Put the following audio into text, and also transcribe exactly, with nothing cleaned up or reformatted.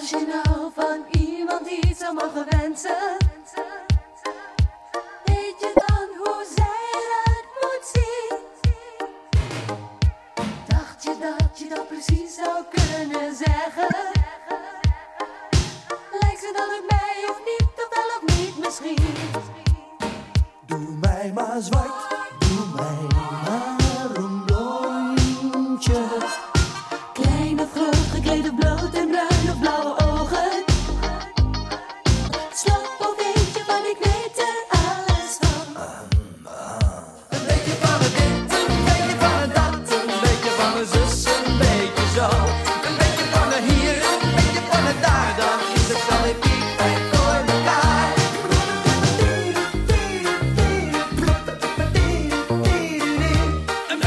Als je nou van iemand iets zou mogen wensen, weet je dan hoe zij eruit moet zien? Dacht je dat je dat precies zou kunnen zeggen? Lijkt ze dan op mij of niet, of wel of niet misschien? Doe mij maar zwart.